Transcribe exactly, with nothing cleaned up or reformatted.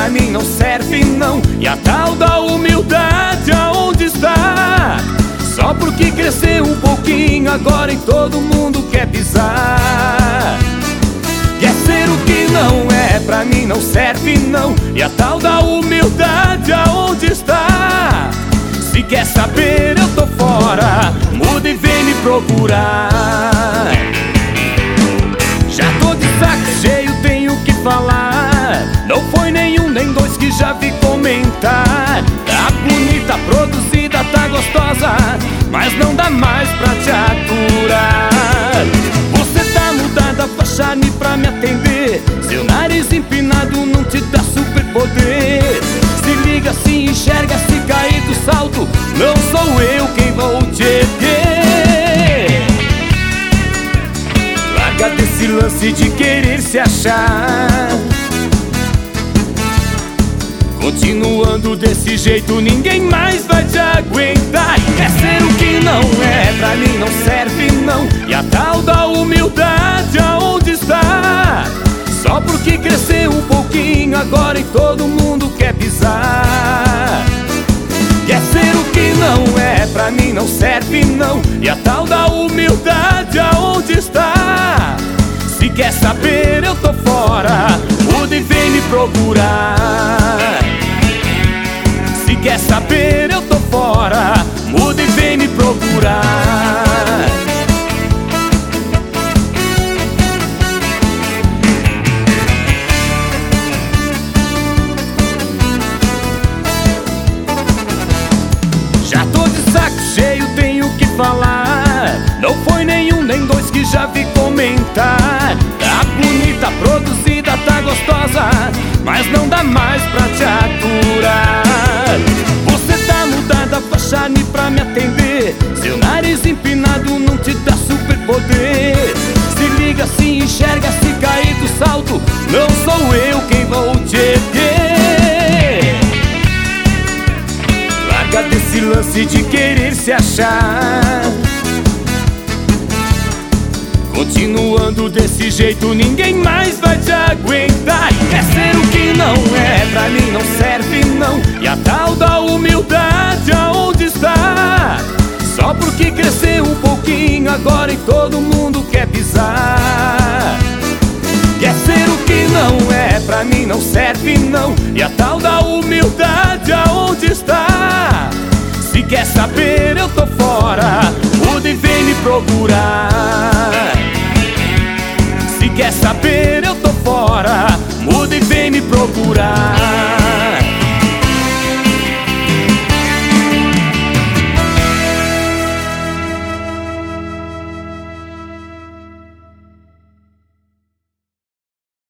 pra mim não serve não. E a tal da humildade aonde está? Só porque cresceu um pouquinho, agora em todo mundo quer pisar. Quer ser o que não é, pra mim não serve não. E a tal da humildade aonde está? Se quer saber eu tô fora, muda e vem me procurar. Já tô de saco cheio, tenho que falar. Não foi nenhum nem dois que já vi comentar. Tá bonita, produzida, tá gostosa, mas não dá mais pra te aturar. Você tá mudada, faixa-me pra me atender. Seu nariz empinado não te dá superpoder. Se liga, se enxerga, se cair do salto, não sou eu quem vou te erguer. Larga desse lance de querer se achar. Continuando desse jeito ninguém mais vai te aguentar. Quer ser o que não é, pra mim não serve não. E a tal da humildade aonde está? Só porque cresceu um pouquinho, agora em todo mundo quer pisar. Quer ser o que não é, pra mim não serve não. E a tal da humildade aonde está? Se quer saber eu tô fora, muda e vem me procurar. Se quer saber eu tô fora, muda e vem me procurar. Já tô de saco cheio, tenho que falar. Não foi nenhum nem dois que já vi comentar. Tá bonita, produzida, tá gostosa, mas não dá mais pra te aturar. Você tá mudada, faixa-me pra me atender. Seu nariz empinado não te dá superpoder. Se liga, se enxerga, se cair do salto, não sou eu quem vou te erguer. Larga desse lance de querer se achar. Continuando desse jeito ninguém mais vai te aguentar. Quer ser o que não é, pra mim não serve não. E a tal da humildade aonde está? Só porque cresceu um pouquinho, agora em todo mundo quer pisar. Quer ser o que não é, pra mim não serve não. E a tal da humildade aonde está? Se quer saber eu tô fora, muda e vem me procurar. Se quer saber eu tô fora, muda e vem me procurar.